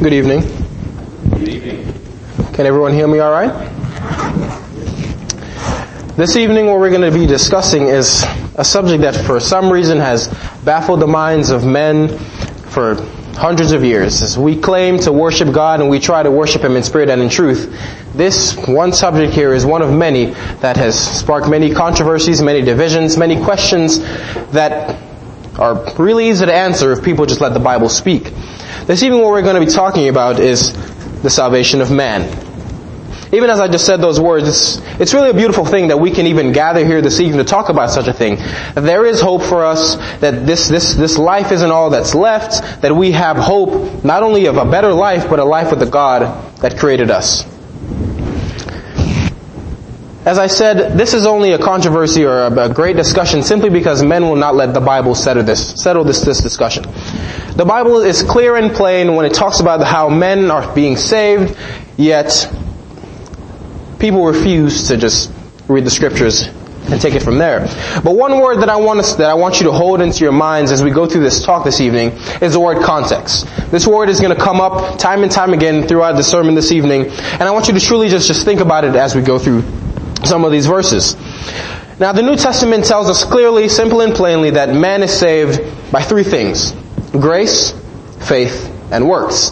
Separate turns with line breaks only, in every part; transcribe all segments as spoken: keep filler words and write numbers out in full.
Good evening.
Good evening.
Can everyone hear me all right? This evening what we're going to be discussing is a subject that for some reason has baffled the minds of men for hundreds of years. As we claim to worship God and we try to worship Him in spirit and in truth, this one subject here is one of many that has sparked many controversies, many divisions, many questions that are really easy to answer if people just let the Bible speak. This evening what we're going to be talking about is the salvation of man. Even as I just said those words, it's, it's really a beautiful thing that we can even gather here this evening to talk about such a thing. That there is hope for us, that this, this, this life isn't all that's left, that we have hope not only of a better life, but a life with the God that created us. As I said, this is only a controversy or a, a great discussion simply because men will not let the Bible settle this, settle this, this discussion. The Bible is clear and plain when it talks about how men are being saved, yet people refuse to just read the scriptures and take it from there. But one word that I want us, that I want you to hold into your minds as we go through this talk this evening is the word context. This word is going to come up time and time again throughout the sermon this evening, and I want you to truly just, just think about it as we go through some of these verses. Now the New Testament tells us clearly, simply and plainly that man is saved by three things: grace, faith, and works.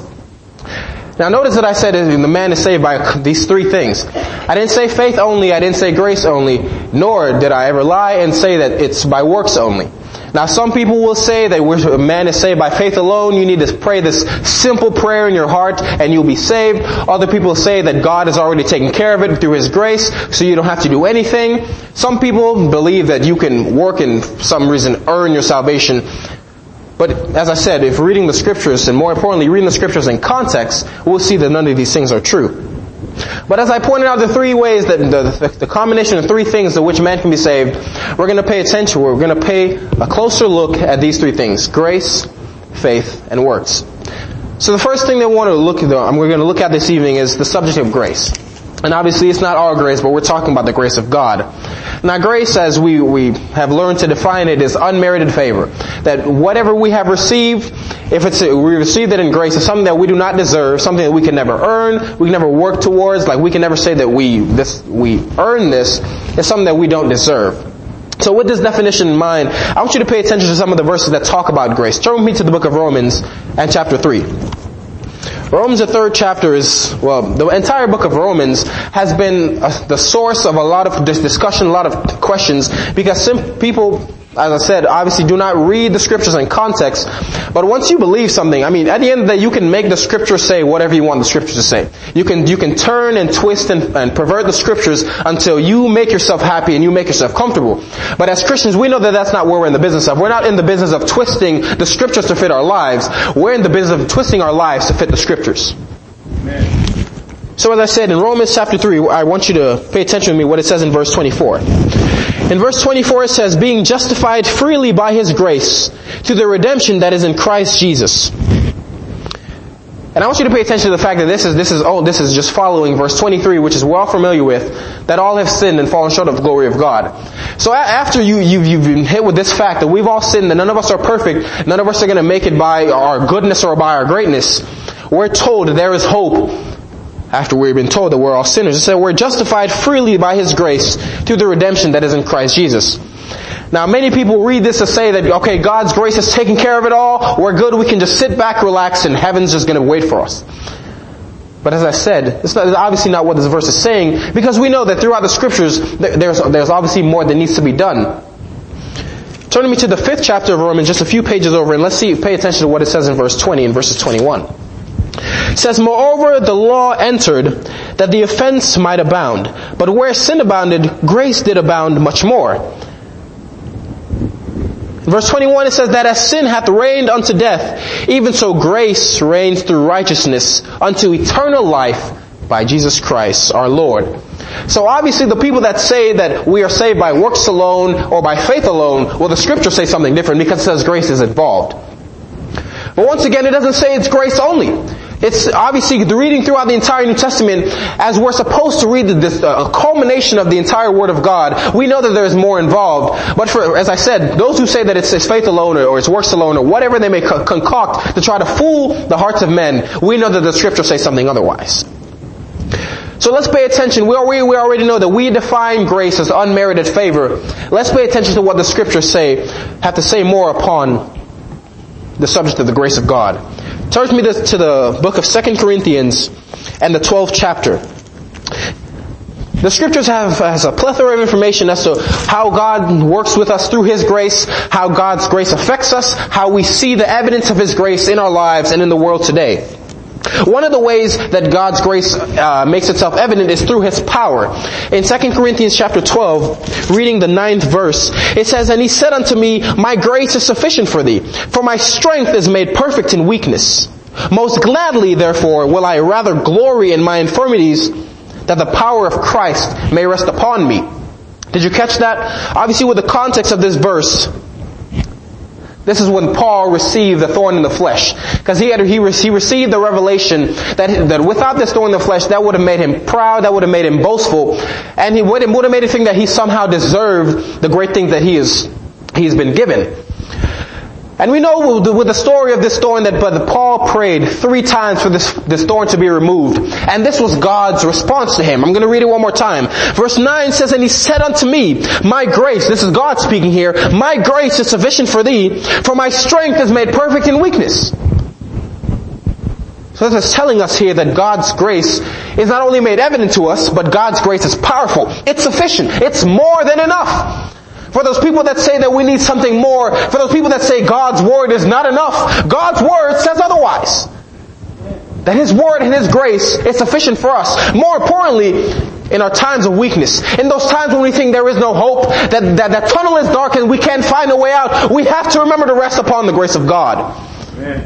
Now notice that I said the man is saved by these three things. I didn't say faith only, I didn't say grace only, nor did I ever lie and say that it's by works only. Now some people will say that a man is saved by faith alone. You need to pray this simple prayer in your heart and you'll be saved. Other people say that God has already taken care of it through His grace, so you don't have to do anything. Some people believe that you can work and for some reason earn your salvation. But as I said, if reading the scriptures, and more importantly reading the scriptures in context, we'll see that none of these things are true. But as I pointed out, the three ways that the, the, the combination of three things to which man can be saved, we're going to pay attention. We're going to pay a closer look at these three things: grace, faith, and works. So the first thing that we want to look at, we're going to look at this evening is the subject of grace. And obviously it's not our grace, but we're talking about the grace of God. Now grace, as we, we have learned to define it, is unmerited favor. That whatever we have received, if it's a, we received it in grace, it's something that we do not deserve, something that we can never earn, we can never work towards, like we can never say that we, this, we earn this. It's something that we don't deserve. So with this definition in mind, I want you to pay attention to some of the verses that talk about grace. Turn with me to the book of Romans and chapter three. Romans, the third chapter is, well, the entire book of Romans has been uh, the source of a lot of dis- discussion, a lot of questions, because some people, as I said, obviously do not read the scriptures in context. But once you believe something, I mean, at the end of the day, you can make the scriptures say whatever you want the scriptures to say. You can, you can turn and twist and, and pervert the scriptures until you make yourself happy and you make yourself comfortable. But as Christians, we know that that's not what we're in the business of. We're not in the business of twisting the scriptures to fit our lives. We're in the business of twisting our lives to fit the scriptures. Amen. So as I said, in Romans chapter three, I want you to pay attention to me what it says in verse twenty-four. In verse twenty-four it says, being justified freely by His grace through the redemption that is in Christ Jesus. And I want you to pay attention to the fact that this is, this is, oh, this is just following verse twenty-three, which is well familiar with, that all have sinned and fallen short of the glory of God. So after you, you've, you've been hit with this fact that we've all sinned, that none of us are perfect, none of us are going to make it by our goodness or by our greatness, we're told that there is hope. After we've been told that we're all sinners, it said we're justified freely by His grace through the redemption that is in Christ Jesus. Now many people read this to say that, okay, God's grace has taken care of it all, we're good, we can just sit back, relax, and heaven's just going to wait for us. But as I said, it's, not, it's obviously not what this verse is saying, because we know that throughout the scriptures, there's, there's obviously more that needs to be done. Turn me to the fifth chapter of Romans, just a few pages over, and let's see, pay attention to what it says in verse twenty and verses twenty-one. It says, moreover, the law entered that the offense might abound. But where sin abounded, grace did abound much more. In verse twenty-one it says that as sin hath reigned unto death, even so grace reigns through righteousness unto eternal life by Jesus Christ our Lord. So obviously the people that say that we are saved by works alone or by faith alone, well the scriptures say something different because it says grace is involved. But once again, it doesn't say it's grace only. It's obviously reading throughout the entire New Testament, as we're supposed to read the, this, uh, a culmination of the entire Word of God. We know that there's more involved. But for, as I said, those who say that it's, it's faith alone or, or it's works alone or whatever they may co- concoct to try to fool the hearts of men, we know that the Scripture says something otherwise. So let's pay attention. We already, we already know that we define grace as unmerited favor. Let's pay attention to what the Scriptures say, have to say more upon the subject of the grace of God. Turn with me to, to the book of Second Corinthians and the twelfth chapter. The Scriptures have has a plethora of information as to how God works with us through His grace, how God's grace affects us, how we see the evidence of His grace in our lives and in the world today. One of the ways that God's grace uh, makes itself evident is through His power. In Second Corinthians chapter twelve, reading the ninth verse, it says, "And He said unto me, My grace is sufficient for thee, for my strength is made perfect in weakness. Most gladly, therefore, will I rather glory in my infirmities, that the power of Christ may rest upon me." Did you catch that? Obviously, with the context of this verse, this is when Paul received the thorn in the flesh. Because he had, he, re, he received the revelation that, that without this thorn in the flesh, that would have made him proud, that would have made him boastful, and he would have, would have made him think that he somehow deserved the great things that he is, he's been given. And we know with the story of this thorn that but Paul prayed three times for this, this thorn to be removed. And this was God's response to him. I'm going to read it one more time. Verse nine says, "And He said unto me, My grace," this is God speaking here, "My grace is sufficient for thee, for my strength is made perfect in weakness." So this is telling us here that God's grace is not only made evident to us, but God's grace is powerful. It's sufficient. It's more than enough. For those people that say that we need something more, for those people that say God's Word is not enough, God's Word says otherwise. That His Word and His grace is sufficient for us. More importantly, in our times of weakness, in those times when we think there is no hope, that, that that tunnel is dark and we can't find a way out, we have to remember to rest upon the grace of God. Amen.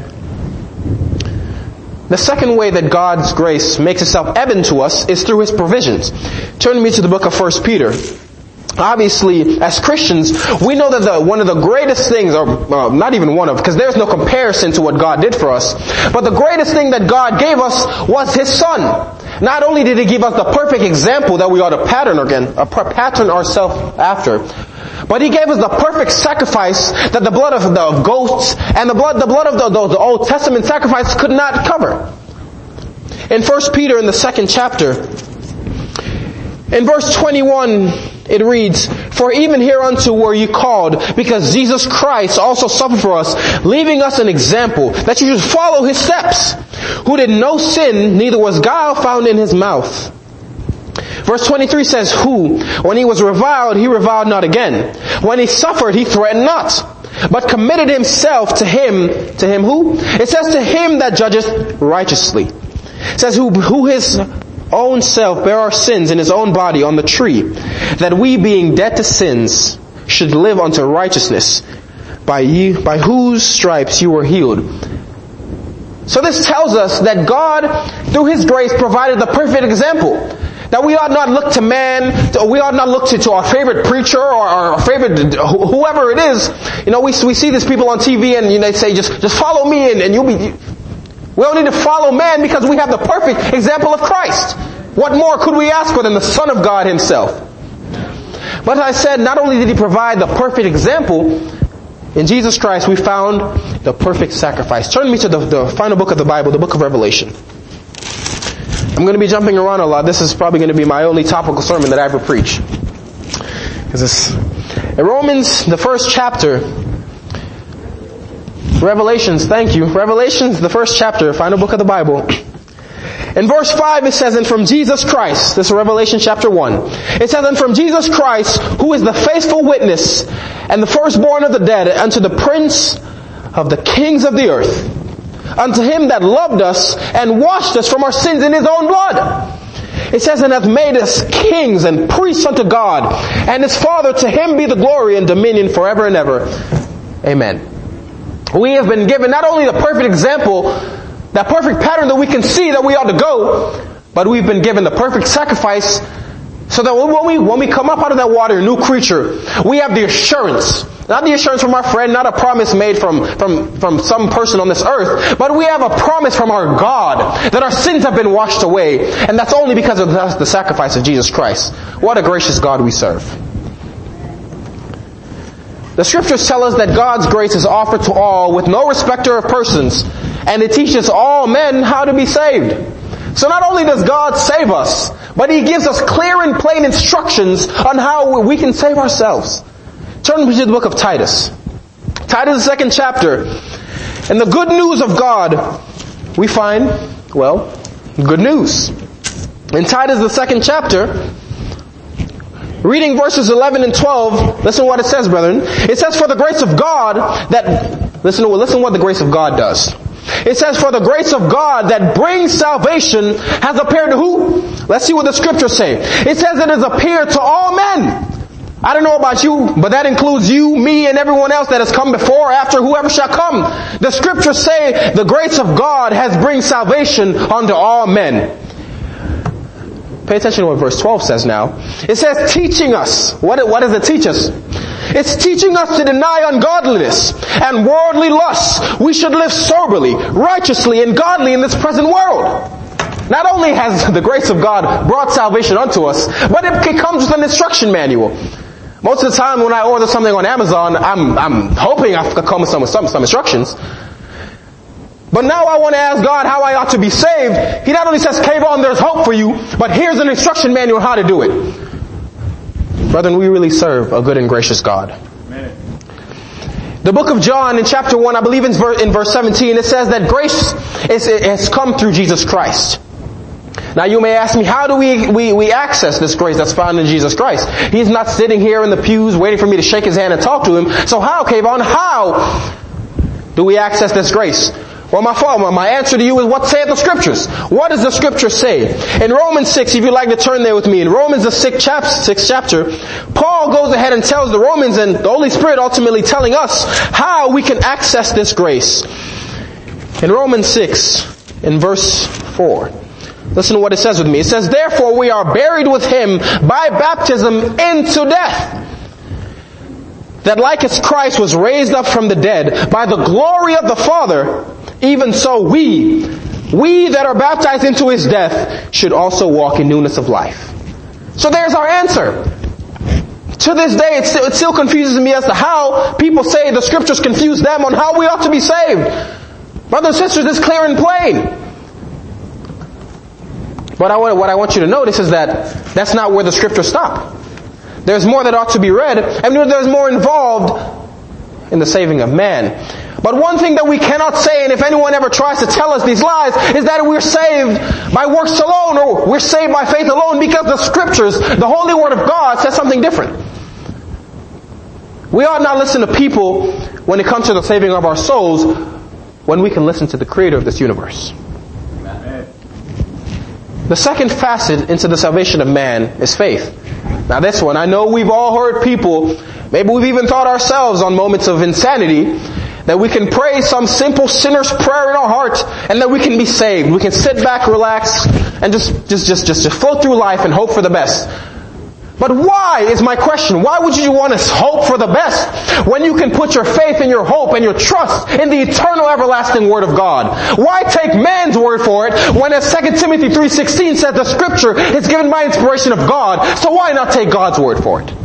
The second way that God's grace makes itself evident to us is through His provisions. Turn me to the book of First Peter. Obviously, as Christians, we know that the, one of the greatest things, or uh, not even one of, because there's no comparison to what God did for us, but the greatest thing that God gave us was His Son. Not only did He give us the perfect example that we ought to pattern again, uh, pattern ourselves after, but He gave us the perfect sacrifice that the blood of the goats and the blood, the blood of the, the, the Old Testament sacrifice could not cover. In First Peter, in the second chapter, in verse twenty-one, it reads, "For even hereunto were you called, because Jesus Christ also suffered for us, leaving us an example, that you should follow His steps, who did no sin, neither was guile found in His mouth." Verse twenty-three says, "Who, when He was reviled, He reviled not again. When He suffered, He threatened not, but committed Himself to Him." To Him who? It says, "To Him that judgeth righteously." It says, who, who His own self bare our sins in His own body on the tree, that we being dead to sins should live unto righteousness, by you, by whose stripes you were healed. So this tells us that God, through His grace, provided the perfect example. That we ought not look to man, we ought not look to, to our favorite preacher or our favorite, whoever it is. You know, we, we see these people on T V and you know, they say, just, just follow me and, and you'll be... We don't need to follow man because we have the perfect example of Christ. What more could we ask for than the Son of God Himself? But as I said, not only did He provide the perfect example, in Jesus Christ we found the perfect sacrifice. Turn me to the, the final book of the Bible, the book of Revelation. I'm going to be jumping around a lot. This is probably going to be my only topical sermon that I ever preach. Because it's, in Romans, the first chapter, Revelations, thank you. Revelations, the first chapter, final book of the Bible. In verse five it says, "And from Jesus Christ," this is Revelation chapter one. It says, "And from Jesus Christ, who is the faithful witness, and the firstborn of the dead, unto the Prince of the kings of the earth, unto Him that loved us, and washed us from our sins in His own blood." It says, "And hath made us kings and priests unto God, and His Father, to Him be the glory and dominion forever and ever. Amen." We have been given not only the perfect example, that perfect pattern that we can see that we ought to go, but we've been given the perfect sacrifice So that when we, when we come up out of that water, a new creature, we have the assurance. Not the assurance from our friend, not a promise made from, from, from some person on this earth, but we have a promise from our God that our sins have been washed away, and that's only because of the, the sacrifice of Jesus Christ. What a gracious God we serve. The scriptures tell us that God's grace is offered to all with no respecter of persons, and it teaches all men how to be saved. So not only does God save us, but He gives us clear and plain instructions on how we can save ourselves. Turn to the book of Titus. Titus, the second chapter. And the good news of God, we find, well, good news. In Titus, the second chapter, reading verses eleven and twelve, listen to what it says, brethren. It says, for the grace of God that, listen to, listen to what the grace of God does. It says, for the grace of God that brings salvation has appeared to who? Let's see what the scriptures say. It says it has appeared to all men. I don't know about you, but that includes you, me, and everyone else that has come before, after, whoever shall come. The scriptures say the grace of God has bring salvation unto all men. Pay attention to what verse twelve says now. It says teaching us. What, what does it teach us? It's teaching us to deny ungodliness and worldly lusts. We should live soberly, righteously, and godly in this present world. Not only has the grace of God brought salvation unto us, but it comes with an instruction manual. Most of the time when I order something on Amazon, I'm, I'm hoping I could come with some, some, some instructions. But now I want to ask God how I ought to be saved. He not only says, Kayvon, there's hope for you, but here's an instruction manual on how to do it. Brethren, we really serve a good and gracious God. Amen. The book of John in chapter one, I believe in verse, in verse seventeen, it says that grace is, it has come through Jesus Christ. Now you may ask me, how do we, we, we access this grace that's found in Jesus Christ? He's not sitting here in the pews waiting for me to shake His hand and talk to Him. So how, Kayvon, how do we access this grace? Well, my father, my answer to you is, what saith the scriptures? What does the scripture say? In Romans six, if you'd like to turn there with me, in Romans the sixth chapter, Paul goes ahead and tells the Romans, and the Holy Spirit ultimately telling us how we can access this grace. In Romans six, in verse four, listen to what it says with me. It says, therefore we are buried with Him by baptism into death, that like as Christ was raised up from the dead by the glory of the Father, even so we, we that are baptized into His death, should also walk in newness of life. So there's our answer. To this day, it still, it still confuses me as to how people say the scriptures confuse them on how we ought to be saved. Brothers and sisters, it's clear and plain. But I, what I want you to notice is that that's not where the scriptures stop. There's more that ought to be read, and there's more involved in the saving of man. But one thing that we cannot say, and if anyone ever tries to tell us these lies, is that we're saved by works alone, or we're saved by faith alone, because the scriptures, the holy word of God, says something different. We ought not listen to people when it comes to the saving of our souls, when we can listen to the creator of this universe. Amen. The second facet into the salvation of man is faith. Now this one, I know we've all heard people, maybe we've even thought ourselves on moments of insanity, that we can pray some simple sinner's prayer in our heart and that we can be saved. We can sit back, relax, and just, just, just, just, just float through life and hope for the best. But why is my question? Why would you want to hope for the best when you can put your faith and your hope and your trust in the eternal everlasting Word of God? Why take man's word for it when, as Second Timothy three sixteen says, the scripture is given by inspiration of God, so why not take God's word for it?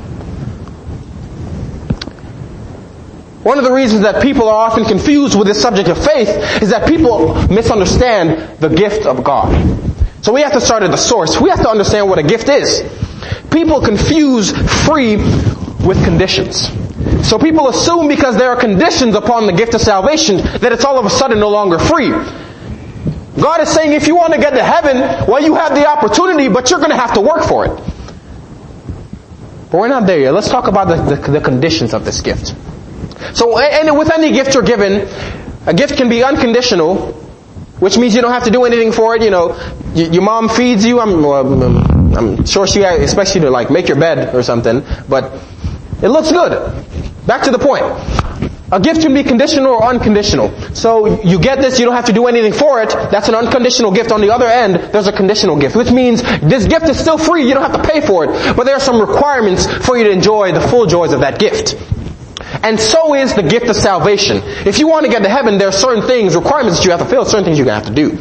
One of the reasons that people are often confused with this subject of faith is that people misunderstand the gift of God. So we have to start at the source. We have to understand what a gift is. People confuse free with conditions. So people assume because there are conditions upon the gift of salvation that it's all of a sudden no longer free. God is saying if you want to get to heaven, well, you have the opportunity, but you're going to have to work for it. But we're not there yet. Let's talk about the, the, the conditions of this gift. So, and with any gift you're given, a gift can be unconditional, which means you don't have to do anything for it. You know, y- your mom feeds you. I'm, uh, I'm sure she expects you to like make your bed or something, but it looks good. Back to the point. A gift can be conditional or unconditional. So you get this, you don't have to do anything for it. That's an unconditional gift. On the other end, there's a conditional gift, which means this gift is still free. You don't have to pay for it. But there are some requirements for you to enjoy the full joys of that gift. And so is the gift of salvation. If you want to get to heaven, there are certain things, requirements that you have to fulfill, certain things you're going to have to do.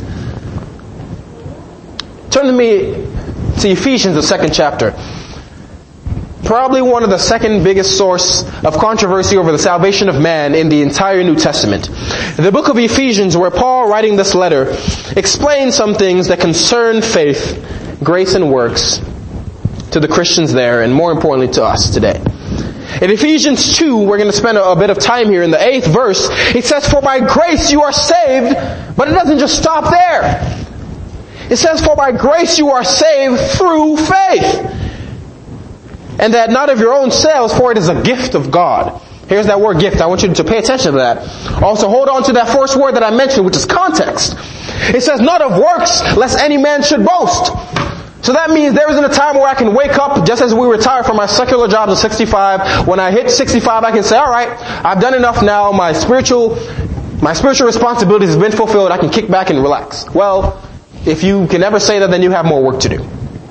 Turn to me to Ephesians, the second chapter. Probably one of the second biggest source of controversy over the salvation of man in the entire New Testament. The book of Ephesians, where Paul, writing this letter, explains some things that concern faith, grace, and works to the Christians there, and more importantly to us today. In Ephesians two, we're going to spend a, a bit of time here. In the eighth verse, it says, "For by grace you are saved," but it doesn't just stop there. It says, "For by grace you are saved through faith. And that not of your own selves, for it is a gift of God." Here's that word gift. I want you to pay attention to that. Also hold on to that first word that I mentioned, which is context. It says, "Not of works, lest any man should boast." So that means there isn't a time where I can wake up just as we retire from my secular jobs at sixty-five. When I hit sixty-five, I can say, alright, I've done enough now. My spiritual, my spiritual responsibilities have been fulfilled. I can kick back and relax. Well, if you can never say that, then you have more work to do.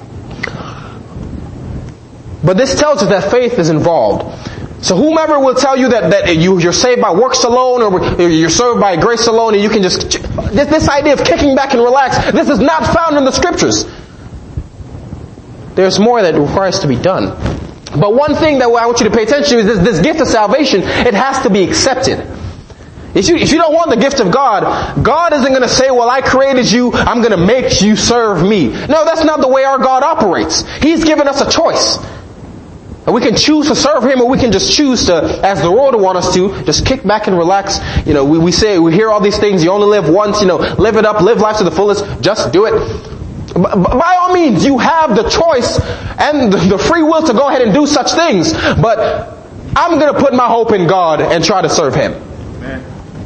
But this tells us that faith is involved. So whomever will tell you that, that you, you're saved by works alone, or you're saved by grace alone, and you can just, this, this idea of kicking back and relax, this is not found in the scriptures. There's more that requires to be done. But one thing that I want you to pay attention to is this, this gift of salvation, it has to be accepted. If you, if you don't want the gift of God, God isn't going to say, well, I created you, I'm going to make you serve me. No, that's not the way our God operates. He's given us a choice. And we can choose to serve Him, or we can just choose to, as the world wants us to, just kick back and relax. You know, we, we say, we hear all these things, you only live once, you know, live it up, live life to the fullest, just do it. By all means, you have the choice and the free will to go ahead and do such things. But I'm going to put my hope in God and try to serve Him. Amen.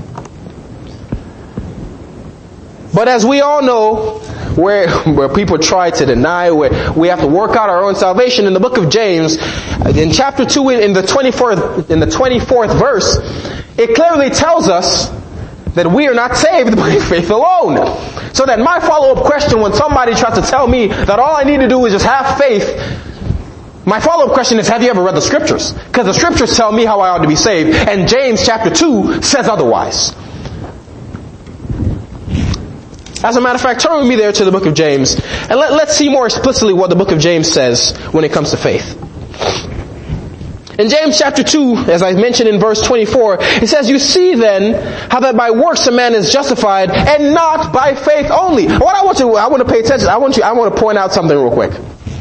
But as we all know, where where people try to deny, where we have to work out our own salvation, in the book of James, in chapter two, in the twenty-fourth, in the twenty-fourth verse, it clearly tells us that we are not saved by faith alone. So that my follow-up question when somebody tries to tell me that all I need to do is just have faith, my follow-up question is, have you ever read the scriptures? Because the scriptures tell me how I ought to be saved, and James chapter two says otherwise. As a matter of fact, turn with me there to the book of James, and let, let's see more explicitly what the book of James says when it comes to faith. In James chapter two, as I mentioned in verse twenty-four, it says, "You see then how that by works a man is justified, and not by faith only." What I want you, I want to pay attention. I want you, I want to point out something real quick.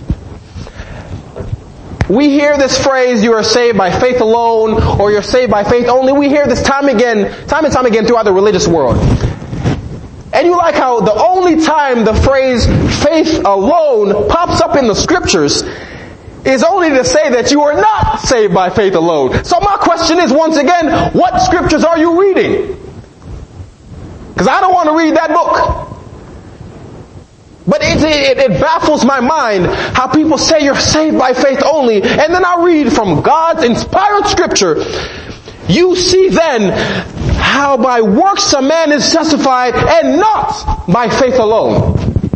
We hear this phrase, "You are saved by faith alone," or "You're saved by faith only." We hear this time again, time and time again throughout the religious world. And you like how the only time the phrase "faith alone" pops up in the scriptures is only to say that you are not saved by faith alone. So my question is, once again, what scriptures are you reading? Because I don't want to read that book. But it, it, it baffles my mind how people say you're saved by faith only, and then I read from God's inspired scripture, "You see then how by works a man is justified, and not by faith alone."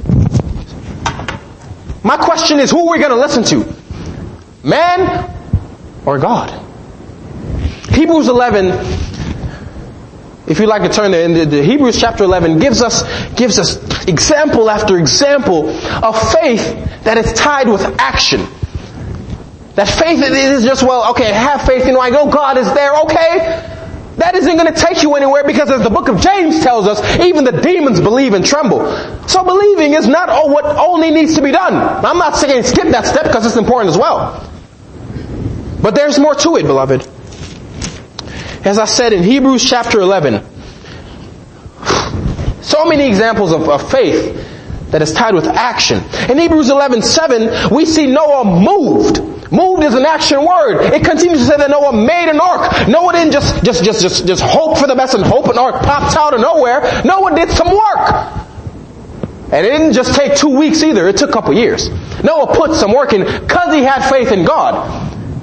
My question is, who are we going to listen to? Man or God? Hebrews eleven, if you'd like to turn there, in the, the Hebrews chapter eleven gives us, gives us example after example of faith that is tied with action. That faith is just, well, okay, have faith, you know, I go, God is there, okay. That isn't going to take you anywhere, because as the book of James tells us, even the demons believe and tremble. So believing is not oh, what only needs to be done. I'm not saying skip that step, because it's important as well. But there's more to it, beloved. As I said in Hebrews chapter eleven, so many examples of, of faith that is tied with action. In Hebrews eleven seven, we see Noah moved. Moved is an action word. It continues to say that Noah made an ark. Noah didn't just, just, just, just, just hope for the best and hope an ark popped out of nowhere. Noah did some work. And it didn't just take two weeks either. It took a couple years. Noah put some work in because he had faith in God.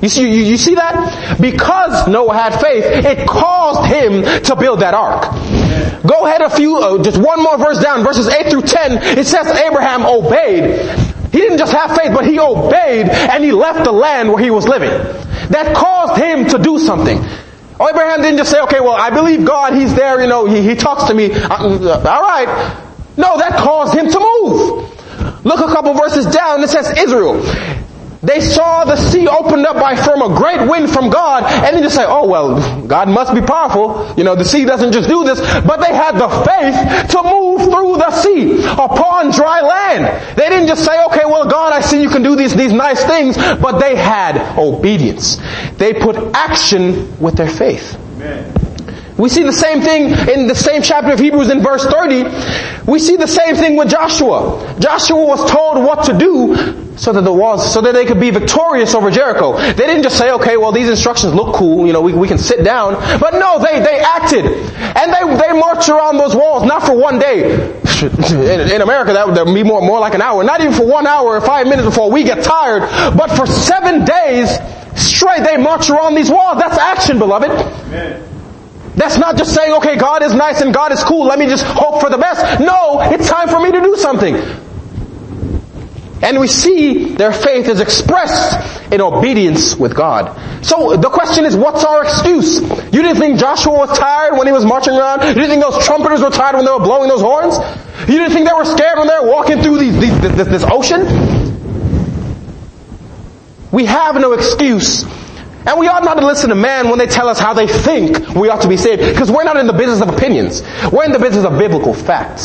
You see, you, you see that? Because Noah had faith, it caused him to build that ark. Go ahead a few, uh, just one more verse down, verses eight through ten, it says Abraham obeyed. He didn't just have faith, but he obeyed and he left the land where he was living. That caused him to do something. Abraham didn't just say, okay, well, I believe God, he's there, you know, he, he talks to me. Uh, all right. No, that caused him to move. Look a couple verses down, it says Israel. They saw the sea opened up by from a great wind from God, and they just say, oh well, God must be powerful. You know, the sea doesn't just do this, but they had the faith to move through the sea upon dry land. They didn't just say, okay, well God, I see you can do these, these nice things, but they had obedience. They put action with their faith. Amen. We see the same thing in the same chapter of Hebrews in verse thirty. We see the same thing with Joshua. Joshua was told what to do so that the walls, so that they could be victorious over Jericho. They didn't just say, okay, well these instructions look cool, you know, we, we can sit down. But no, they, they acted. And they, they marched around those walls, not for one day. In, in America that would be more, more like an hour. Not even for one hour or five minutes before we get tired. But for seven days straight they march around these walls. That's action, beloved. Amen. That's not just saying, okay, God is nice and God is cool, let me just hope for the best. No, it's time for me to do something. And we see their faith is expressed in obedience with God. So the question is, what's our excuse? You didn't think Joshua was tired when he was marching around? You didn't think those trumpeters were tired when they were blowing those horns? You didn't think they were scared when they were walking through these, these, this, this ocean? We have no excuse. And we ought not to listen to man when they tell us how they think we ought to be saved. Because we're not in the business of opinions. We're in the business of biblical facts.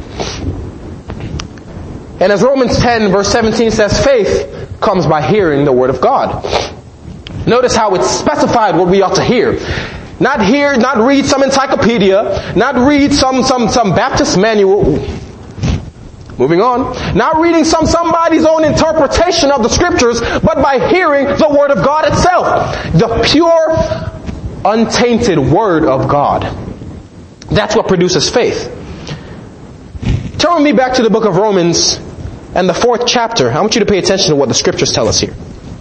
And as Romans ten verse seventeen says, faith comes by hearing the word of God. Notice how it's specified what we ought to hear. Not hear, not read some encyclopedia, not read some, some, some Baptist manual. Moving on. Not reading some somebody's own interpretation of the scriptures, but by hearing the word of God itself. The pure, untainted word of God. That's what produces faith. Turn with me back to the book of Romans and the fourth chapter. I want you to pay attention to what the scriptures tell us here.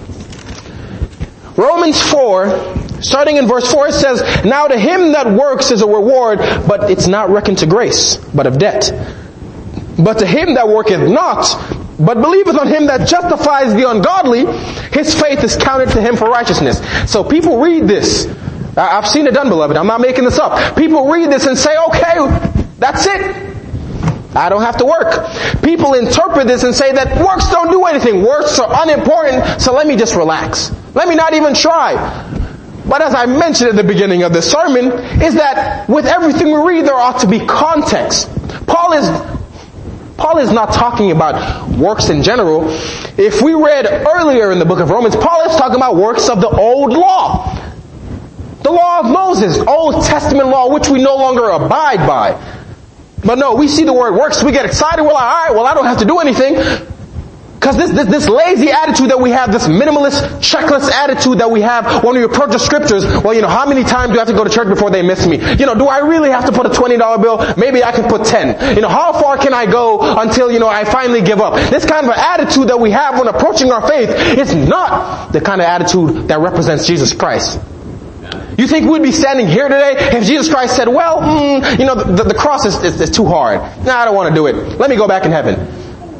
Romans four, starting in verse four, it says, now to him that works is a reward, but it's not reckoned to grace, but of debt. But to him that worketh not, but believeth on him that justifies the ungodly, his faith is counted to him for righteousness. So people read this. I've seen it done, beloved. I'm not making this up. People read this and say, okay, that's it. I don't have to work. People interpret this and say that works don't do anything. Works are unimportant, so let me just relax. Let me not even try. But as I mentioned at the beginning of this sermon, is that with everything we read, there ought to be context. Paul is Paul is not talking about works in general. If we read earlier in the book of Romans, Paul is talking about works of the old law. The law of Moses, Old Testament law, which we no longer abide by. But no, we see the word works, we get excited, we're like, alright, well I don't have to do anything. Because this, this, this lazy attitude that we have, this minimalist checklist attitude that we have when we approach the scriptures, well, you know, how many times do I have to go to church before they miss me? You know, do I really have to put a twenty dollar bill? Maybe I can put ten. You know, how far can I go until, you know, I finally give up? This kind of an attitude that we have when approaching our faith is not the kind of attitude that represents Jesus Christ. You think we'd be standing here today if Jesus Christ said, well, mm, you know, the, the cross is, is, is too hard. Nah, I don't want to do it. Let me go back in heaven.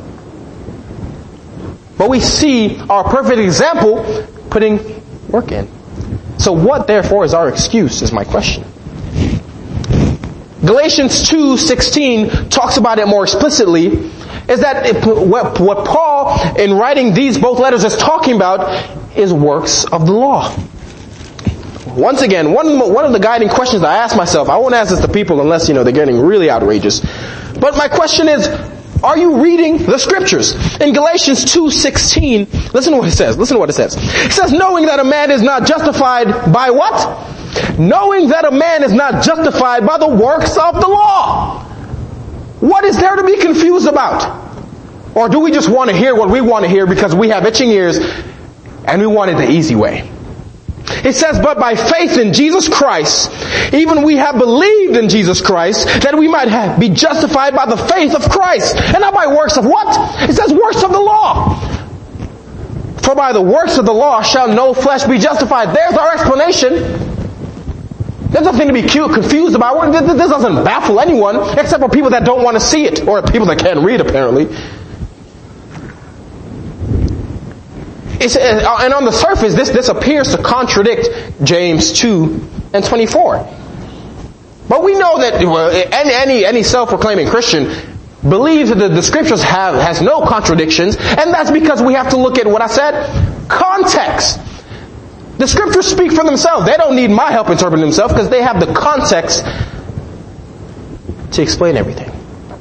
But we see our perfect example putting work in. So what therefore is our excuse is my question. Galatians two sixteen talks about it more explicitly. Is that it, what, what Paul in writing these both letters is talking about is works of the law. Once again, one, one of the guiding questions I ask myself, I won't ask this to people unless, you know, they're getting really outrageous. But my question is, are you reading the scriptures? In Galatians two sixteen, listen to what it says. Listen to what it says. It says, knowing that a man is not justified by what? Knowing that a man is not justified by the works of the law. What is there to be confused about? Or do we just want to hear what we want to hear because we have itching ears and we want it the easy way? It says, but by faith in Jesus Christ, even we have believed in Jesus Christ, that we might have, be justified by the faith of Christ, and not by works of what? It says works of the law. For by the works of the law shall no flesh be justified. There's our explanation. There's nothing to be confused about. This doesn't baffle anyone, except for people that don't want to see it, or people that can't read, apparently. It's, and on the surface, this, this appears to contradict James two and twenty-four. But we know that well, any, any, any self-proclaiming Christian believes that the, the scriptures have, has no contradictions, and that's because we have to look at what I said, context. The scriptures speak for themselves. They don't need my help interpreting themselves because they have the context to explain everything.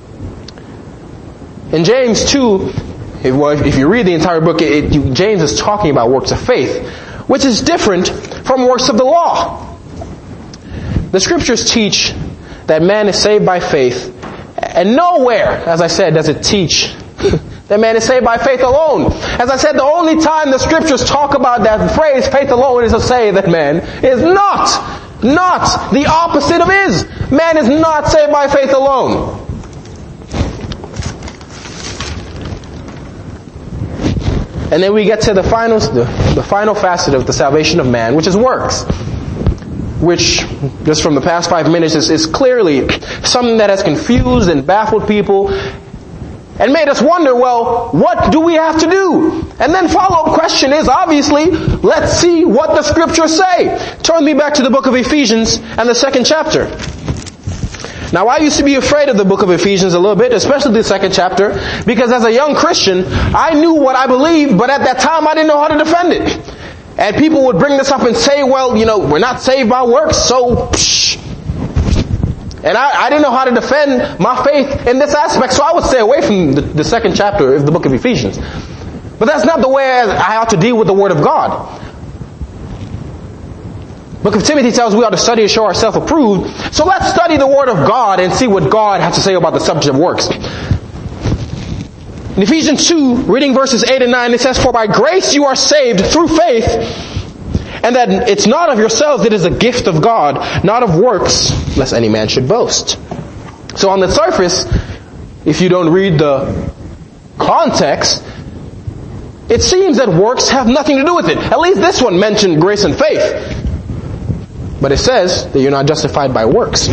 In James two, if, well, if you read the entire book, it, it, James is talking about works of faith, which is different from works of the law. The scriptures teach that man is saved by faith, and nowhere, as I said, does it teach that man is saved by faith alone. As I said, the only time the scriptures talk about that phrase, faith alone, is to say that man is not, not the opposite of is. Man is not saved by faith alone. And then we get to the final, the, the final facet of the salvation of man, which is works. Which, just from the past five minutes, is, is clearly something that has confused and baffled people and made us wonder, well, what do we have to do? And then follow-up question is, obviously, let's see what the scriptures say. Turn me back to the book of Ephesians and the second chapter. Now, I used to be afraid of the book of Ephesians a little bit, especially the second chapter, because as a young Christian, I knew what I believed, but at that time I didn't know how to defend it. And people would bring this up and say, well, you know, we're not saved by works, so psh. And I, I didn't know how to defend my faith in this aspect, so I would stay away from the, the second chapter of the book of Ephesians. But that's not the way I ought to deal with the Word of God. Book of Timothy tells us we ought to study and show ourselves approved. So let's study the Word of God and see what God has to say about the subject of works. In Ephesians two, reading verses eight and nine, it says, for by grace you are saved through faith, and that it's not of yourselves, it is a gift of God, not of works, lest any man should boast. So on the surface, if you don't read the context, it seems that works have nothing to do with it. At least this one mentioned grace and faith. But it says that you're not justified by works.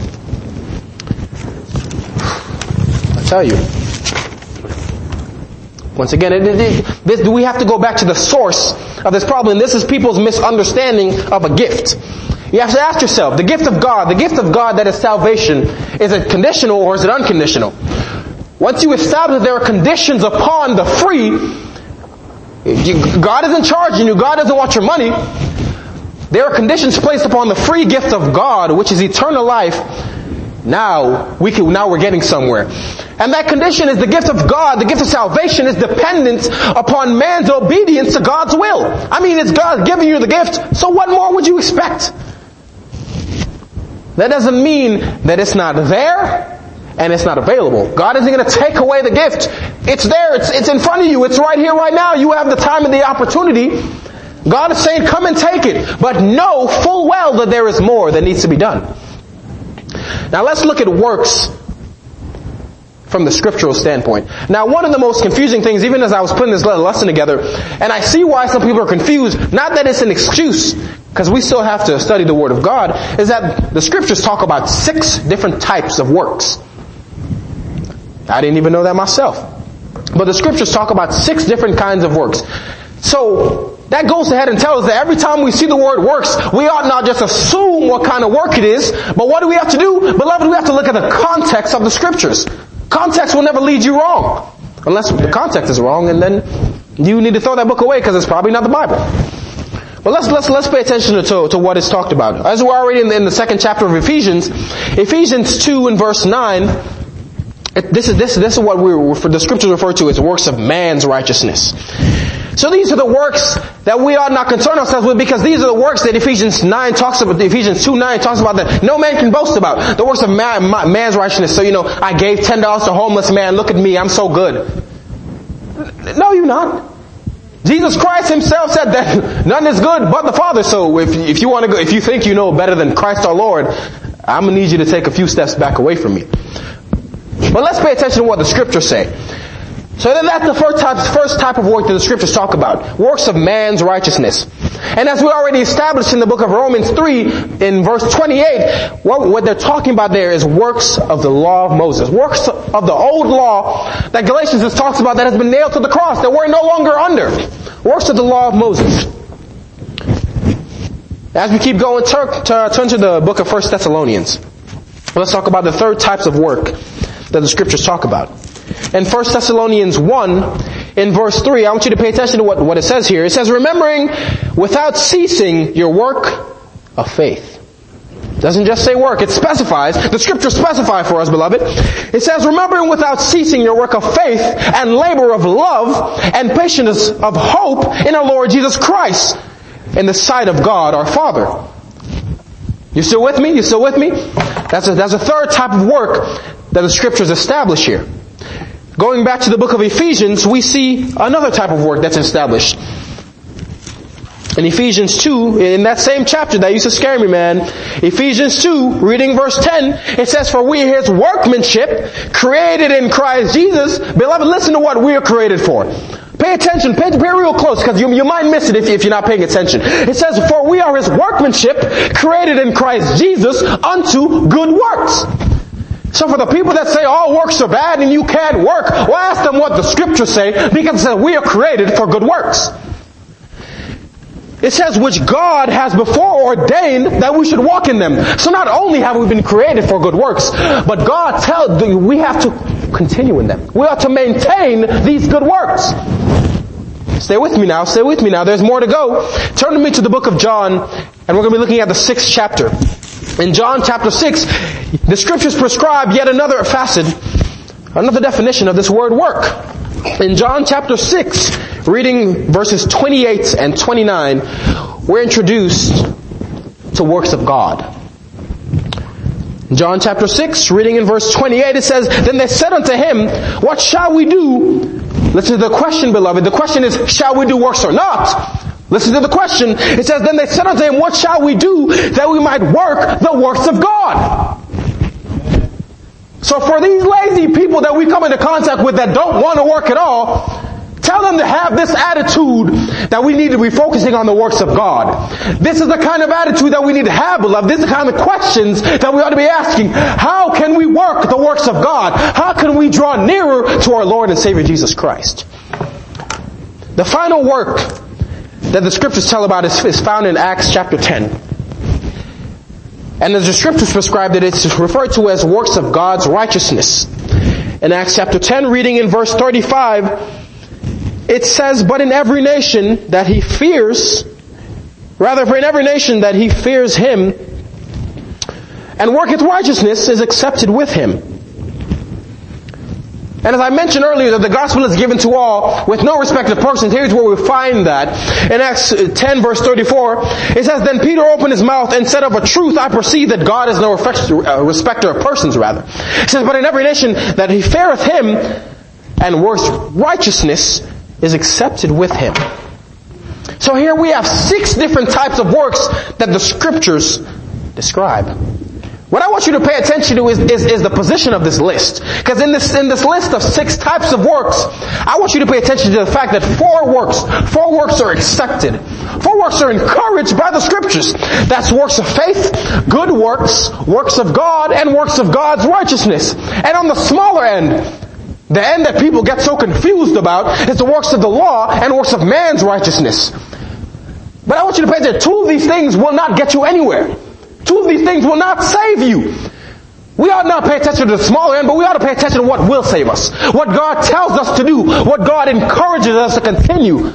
I tell you. Once again, it, it, it, this, we have to go back to the source of this problem. This is people's misunderstanding of a gift. You have to ask yourself, the gift of God, the gift of God that is salvation, is it conditional or is it unconditional? Once you establish that there are conditions upon the free, God isn't charging you, God doesn't want your money. There are conditions placed upon the free gift of God, which is eternal life. Now we can, now we're getting somewhere. And that condition is the gift of God. The gift of salvation is dependent upon man's obedience to God's will. I mean, it's God giving you the gift, so what more would you expect? That doesn't mean that it's not there and it's not available. God isn't going to take away the gift. It's there. It's, it's in front of you. It's right here, right now. You have the time and the opportunity. God is saying, come and take it. But know full well that there is more that needs to be done. Now let's look at works from the scriptural standpoint. Now one of the most confusing things, even as I was putting this little lesson together, and I see why some people are confused, not that it's an excuse, because we still have to study the Word of God, is that the scriptures talk about six different types of works. I didn't even know that myself. But the scriptures talk about six different kinds of works. So that goes ahead and tells us that every time we see the word works, we ought not just assume what kind of work it is, but what do we have to do? Beloved, we have to look at the context of the scriptures. Context will never lead you wrong. Unless the context is wrong, and then you need to throw that book away because it's probably not the Bible. But let's, let's, let's pay attention to, to what is talked about. As we're already in the, in the second chapter of Ephesians, Ephesians two and verse nine, it, this is, this, this is what we for the scriptures refer to as works of man's righteousness. So these are the works that we ought not concern ourselves with, because these are the works that Ephesians nine talks about, Ephesians two nine talks about, that no man can boast about. The works of man, man's righteousness. So, you know, I gave ten dollars to a homeless man, look at me, I'm so good. No, you're not. Jesus Christ himself said that none is good but the Father. So if, if you want to go, if you think you know better than Christ our Lord, I'm going to need you to take a few steps back away from me. But let's pay attention to what the scriptures say. So then that's the first type, first type of work that the scriptures talk about. Works of man's righteousness. And as we already established in the book of Romans three, in verse twenty-eight, what, what they're talking about there is works of the law of Moses. Works of the old law that Galatians just talks about that has been nailed to the cross, that we're no longer under. Works of the law of Moses. As we keep going, turn to, turn to the book of First Thessalonians. Let's talk about the third types of work that the scriptures talk about. In First Thessalonians one, in verse three, I want you to pay attention to what, what it says here. It says, remembering without ceasing your work of faith. It doesn't just say work, it specifies. The scriptures specify for us, beloved. It says, remembering without ceasing your work of faith and labor of love and patience of hope in our Lord Jesus Christ in the sight of God our Father. You still with me? You still with me? That's a, that's a third type of work that the scriptures establish here. Going back to the book of Ephesians, we see another type of work that's established. In Ephesians two, in that same chapter that used to scare me, man, Ephesians two, reading verse ten, it says, for we are His workmanship, created in Christ Jesus. Beloved, listen to what we are created for. Pay attention, pay, pay real close, because you, you might miss it if, if you're not paying attention. It says, for we are His workmanship, created in Christ Jesus, unto good works. So for the people that say all works are bad and you can't work, well, ask them what the scriptures say, because it says we are created for good works. It says which God has before ordained that we should walk in them. So not only have we been created for good works, but God tells we have to continue in them. We ought to maintain these good works. Stay with me now, stay with me now. There's more to go. Turn to me to the book of John, and we're going to be looking at the sixth chapter. In John chapter six, the scriptures prescribe yet another facet, another definition of this word work. In John chapter six, reading verses twenty-eight and twenty-nine, we're introduced to works of God. In John chapter six, reading in verse twenty-eight, it says, then they said unto him, what shall we do? Listen to the question, beloved. The question is, shall we do works or not? Listen to the question. It says, then they said unto him, what shall we do that we might work the works of God? So for these lazy people that we come into contact with that don't want to work at all, tell them to have this attitude that we need to be focusing on the works of God. This is the kind of attitude that we need to have, beloved. This is the kind of questions that we ought to be asking. How can we work the works of God? How can we draw nearer to our Lord and Savior Jesus Christ? The final work that the scriptures tell about is, is found in Acts chapter ten. And as the scriptures prescribe that it's referred to as works of God's righteousness. In Acts chapter ten, reading in verse thirty-five, it says, but in every nation that he fears, rather for in every nation that he fears him, and worketh righteousness is accepted with him. And as I mentioned earlier that the gospel is given to all with no respect of persons, here's where we find that. In Acts ten verse thirty-four, it says, then Peter opened his mouth and said, of a truth I perceive that God is no respecter of persons, rather. It says, but in every nation that he feareth him, and works righteousness is accepted with him. So here we have six different types of works that the scriptures describe. What I want you to pay attention to is, is, is the position of this list. Because in this, in this list of six types of works, I want you to pay attention to the fact that four works, four works are accepted. Four works are encouraged by the scriptures. That's works of faith, good works, works of God, and works of God's righteousness. And on the smaller end, the end that people get so confused about is the works of the law and works of man's righteousness. But I want you to pay attention. Two of these things will not get you anywhere. Two of these things will not save you. We ought not pay attention to the smaller end, but we ought to pay attention to what will save us. What God tells us to do. What God encourages us to continue.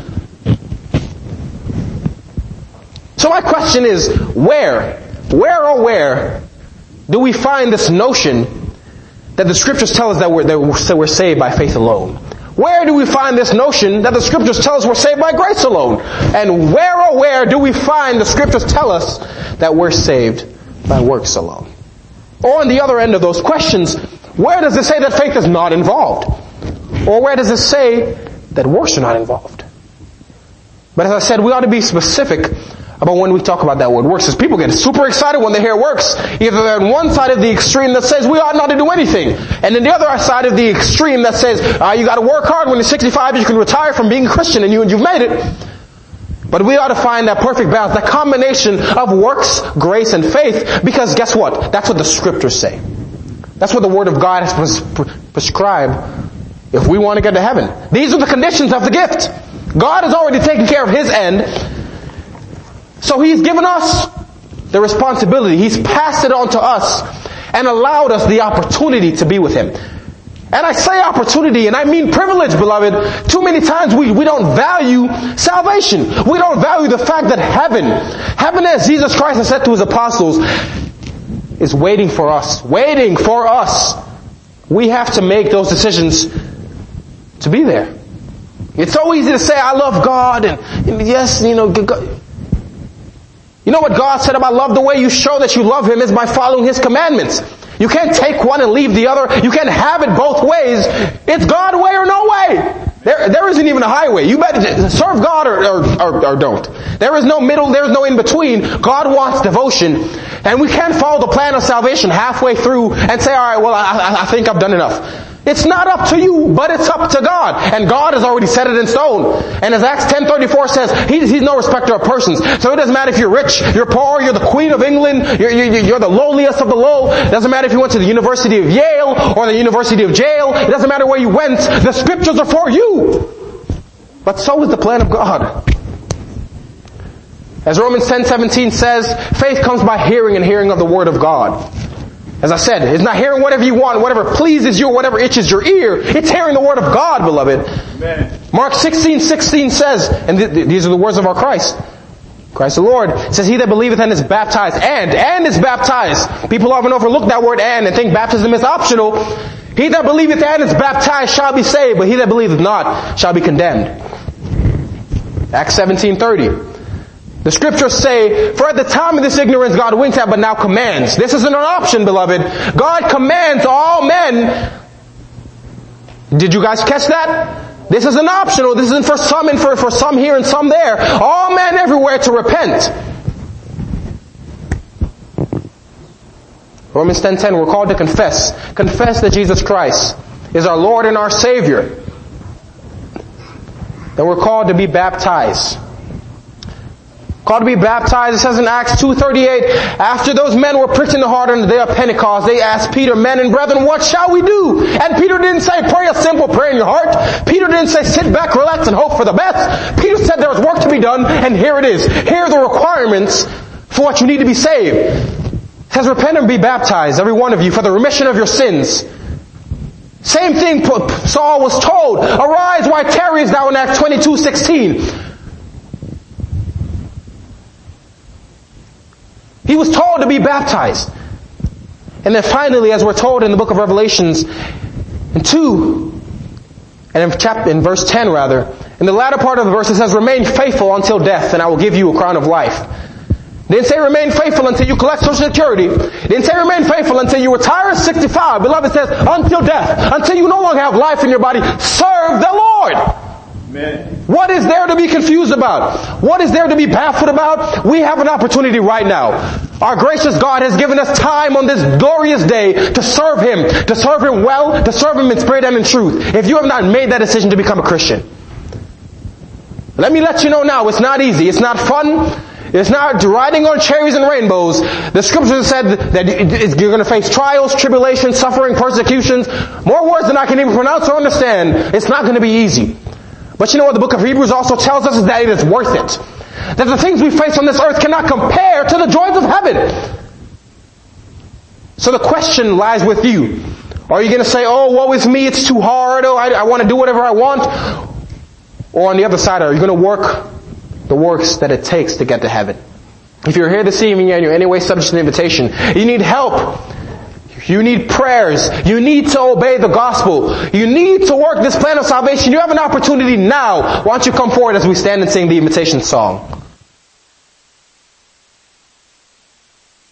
So my question is, where, where or where do we find this notion that the scriptures tell us that we're, that we're saved by faith alone? Where do we find this notion that the scriptures tell us we're saved by grace alone? And where or where do we find the scriptures tell us that we're saved by works alone? Or on the other end of those questions, where does it say that faith is not involved? Or where does it say that works are not involved? But as I said, we ought to be specific about when we talk about that word works is people get super excited when they hear works. Either they're on one side of the extreme that says we ought not to do anything, and then the other side of the extreme that says uh, you got to work hard. When you're sixty-five, you can retire from being a Christian, and you and you've made it. But we ought to find that perfect balance, that combination of works, grace, and faith, because guess what? That's what the scriptures say. That's what the Word of God has pres- prescribed if we want to get to heaven. These are the conditions of the gift. God has already taken care of His end, so He's given us the responsibility. He's passed it on to us and allowed us the opportunity to be with Him. And I say opportunity, and I mean privilege, beloved. Too many times we, we don't value salvation. We don't value the fact that heaven, heaven as Jesus Christ has said to His apostles, is waiting for us. Waiting for us. We have to make those decisions to be there. It's so easy to say, I love God, and, and yes, you know, God. You know what God said about love? The way you show that you love Him is by following His commandments. You can't take one and leave the other. You can't have it both ways. It's God way or no way. There, there isn't even a highway. You better serve God or, or, or, or don't. There is no middle. There is no in between. God wants devotion. And we can't follow the plan of salvation halfway through and say, alright, well, I, I think I've done enough. It's not up to you, but it's up to God. And God has already set it in stone. And as Acts ten thirty-four says, He's, he's no respecter of persons. So it doesn't matter if you're rich, you're poor, you're the Queen of England, you're, you're, you're the lowliest of the low. It doesn't matter if you went to the University of Yale or the University of Jail. It doesn't matter where you went. The scriptures are for you. But so is the plan of God. As Romans ten seventeen says, faith comes by hearing, and hearing of the Word of God. As I said, it's not hearing whatever you want, whatever pleases you, whatever itches your ear. It's hearing the Word of God, beloved. Amen. Mark sixteen sixteen says, and th- th- these are the words of our Christ, Christ the Lord, says, he that believeth and is baptized, and, and is baptized. People often overlook that word and and think baptism is optional. He that believeth and is baptized shall be saved, but he that believeth not shall be condemned. Acts seventeen thirty. The scriptures say, for at the time of this ignorance God winked at, but now commands. This isn't an option, beloved. God commands all men. Did you guys catch that? This isn't optional. This isn't for some and for, for some here and some there. All men everywhere to repent. Romans ten ten, we're called to confess. Confess that Jesus Christ is our Lord and our Savior. Then we're called to be baptized. Called to be baptized, it says in Acts two thirty-eight, after those men were pricked in the heart on the day of Pentecost, they asked Peter, men and brethren, what shall we do? And Peter didn't say, pray a simple prayer in your heart. Peter didn't say, sit back, relax, and hope for the best. Peter said there was work to be done, and here it is. Here are the requirements for what you need to be saved. It says, repent and be baptized, every one of you, for the remission of your sins. Same thing Saul was told, arise, why tarriest thou, in Acts twenty-two sixteen. He was told to be baptized. And then finally, as we're told in the book of Revelations, in two, and in chapter, in verse ten rather, in the latter part of the verse it says, remain faithful until death, and I will give you a crown of life. It didn't say remain faithful until you collect Social Security. It didn't say remain faithful until you retire at sixty-five. Beloved, it says until death, until you no longer have life in your body, serve the Lord. Amen. What is there to be confused about? What is there to be baffled about? We have an opportunity right now. Our gracious God has given us time on this glorious day to serve Him, to serve Him well, to serve Him in spirit and in truth. If you have not made that decision to become a Christian, let me let you know now, it's not easy. It's not fun. It's not riding on cherries and rainbows. The scriptures said that you're going to face trials, tribulations, suffering, persecutions, more words than I can even pronounce or understand. It's not going to be easy. But you know what the book of Hebrews also tells us is that it is worth it. That the things we face on this earth cannot compare to the joys of heaven. So the question lies with you. Are you going to say, oh, woe is me, it's too hard, oh, I, I want to do whatever I want? Or on the other side, are you going to work the works that it takes to get to heaven? If you're here this evening and you're in any way subject to the invitation, you need help. You need prayers. You need to obey the gospel. You need to work this plan of salvation. You have an opportunity now. Why don't you come forward as we stand and sing the invitation song?